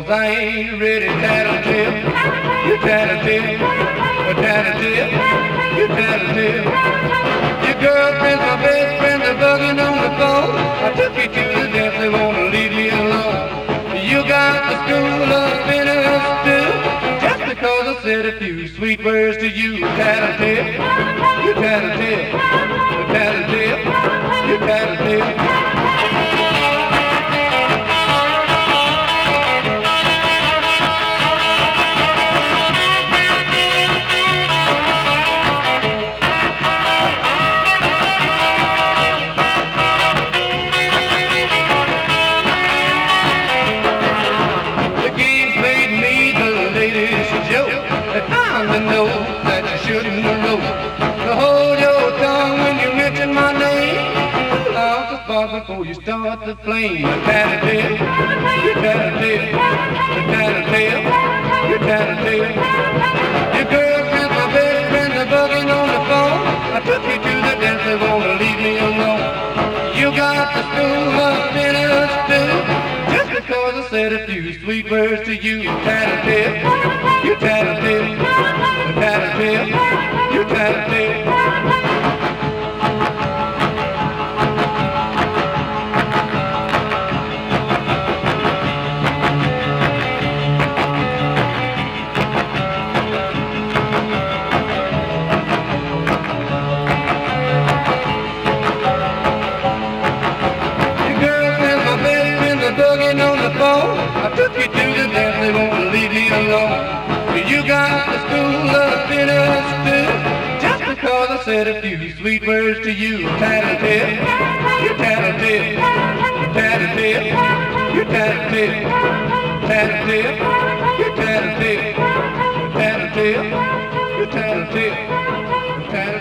'cause I ain't ready tattletale. You tattletale, tattletale, you tattletale. Your girlfriend's my best friend, they're bugging on the phone. I took you to the dance, they wanna leave me alone. You got the school of bitterness too, just because I said a few sweet words to you. Tattletale, you tattletale, tattletale, you tattletale. I know that you shouldn't know. So hold your tongue when you mention my name. Pull out the spark before you start the flame. Tattletale, you tattletale, tattletale, you tattletale. Your girlfriend's my best friend, they're bugging on the phone. I took you to the dance, they wanna leave me alone. You got the school of sinners too, just because I said a few sweet words to you. Tattletale, you tattletale, tattletale, you tattletale. Bugging on the phone, I took you to the dance, they won't leave me alone. You got the school of sinners too, just because I said a few sweet words to you. Tattletale, you tattletale, tattletale, you tattletale, tattletale, you tattletale, tattletale, you tattletale, tattletale.